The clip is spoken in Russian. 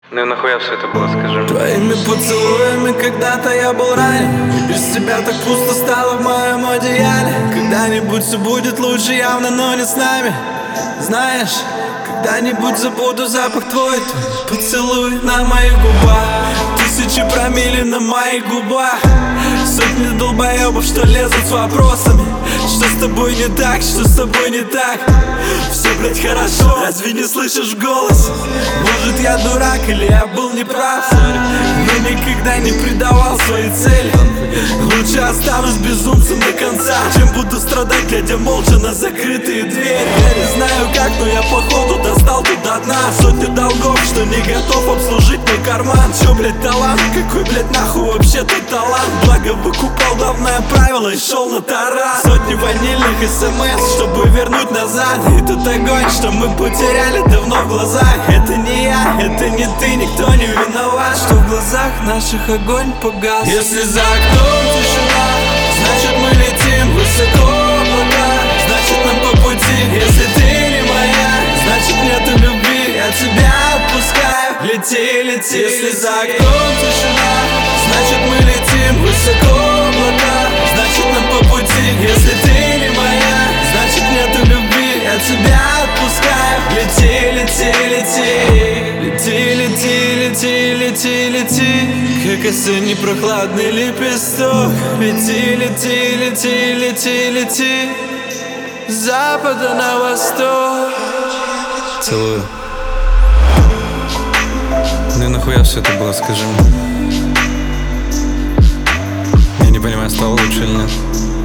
Ну и нахуя все это было, скажи мне? Твоими поцелуями когда-то я был ранен, и без тебя так пусто стало в моем одеяле. Когда-нибудь все будет лучше явно, но не с нами. Знаешь, когда-нибудь забуду запах твой поцелуй на моих губах. Тысячи промилле на моих губах. Сотни долбоебов, что лезут с вопросами: что с тобой не так, что с тобой не так? Все, блять, хорошо, разве не слышишь голос? Может, я дурак или я был неправ? Но никогда не предавал своей цели. Лучше останусь безумцем до конца, чем буду страдать, глядя молча на закрытые двери. Я не знаю как, но я походу достал тут до дна. Сотни долгов, что не готов обслужить мой карман. Чё, блять, талант? Какой, блять, нахуй вообще тут талант? Благо выкупал давное правило и шел на таран. Сотни ванильных смс, чтобы вернуть назад. И тот огонь, что мы потеряли давно в глазах. Это не я, это не ты, никто не виноват, что в глазах наших огонь погас. Если за окном тишина, значит мы летим высоко в облака. Значит нам по пути, если ты не моя, значит нету любви, я тебя отпускаю. Лети, лети. Если за окном тишина, значит мы летим высоко в облака. Значит нам по пути, если ты не моя, значит нету любви, я тебя отпускаю. Лети, лети, лети. Лети, лети, лети, лети, лети, как осенний прохладный лепесток. Лети, лети, лети, лети, лети, с запада на восток. Целую. Ну и нахуя все это было, скажи мне? Я не понимаю, стало лучше или нет?